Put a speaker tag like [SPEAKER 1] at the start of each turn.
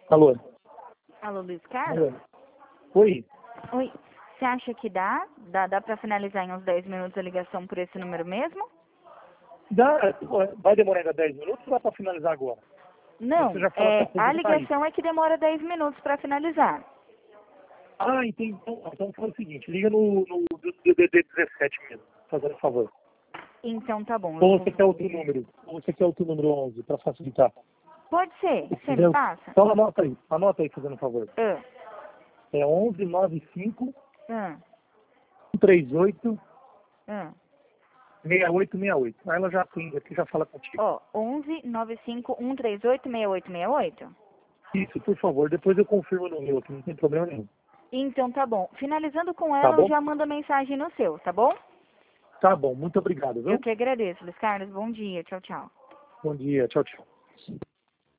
[SPEAKER 1] Alô?
[SPEAKER 2] Alô, Luiz Carlos?
[SPEAKER 1] Alô? Oi?
[SPEAKER 2] Oi. Você acha que dá para finalizar em uns 10 minutos a ligação por esse número mesmo?
[SPEAKER 1] Vai demorar ainda 10 minutos ou dá para finalizar agora?
[SPEAKER 2] Não,
[SPEAKER 1] Você já falou que tá
[SPEAKER 2] a
[SPEAKER 1] fazendo aí.
[SPEAKER 2] ligação é que demora 10 minutos para finalizar.
[SPEAKER 1] Ah, entendi. Então faz o seguinte, liga no DDD 17 mesmo, fazendo favor.
[SPEAKER 2] Então tá bom.
[SPEAKER 1] Ou você quer outro número? Ou você quer outro número 11, para facilitar?
[SPEAKER 2] Pode ser. Você me
[SPEAKER 1] Entendeu?
[SPEAKER 2] passa?
[SPEAKER 1] Então anota aí, fazendo favor.
[SPEAKER 2] Ah,
[SPEAKER 1] É 11 95
[SPEAKER 2] ah,
[SPEAKER 1] 138
[SPEAKER 2] ah.
[SPEAKER 1] 6868. Aí ela já atende aqui, já fala contigo.
[SPEAKER 2] Ó, 11 95 138 6868.
[SPEAKER 1] Isso, por favor, depois eu confirmo no meu aqui, não tem problema nenhum.
[SPEAKER 2] Então tá bom. Finalizando com
[SPEAKER 1] Tá
[SPEAKER 2] ela, eu
[SPEAKER 1] bom?
[SPEAKER 2] já mando a mensagem no seu, tá bom?
[SPEAKER 1] Tá bom, muito obrigado,
[SPEAKER 2] Eu
[SPEAKER 1] viu?
[SPEAKER 2] que agradeço, Luiz Carlos. Bom dia. Tchau, tchau.
[SPEAKER 1] Bom dia, tchau, tchau.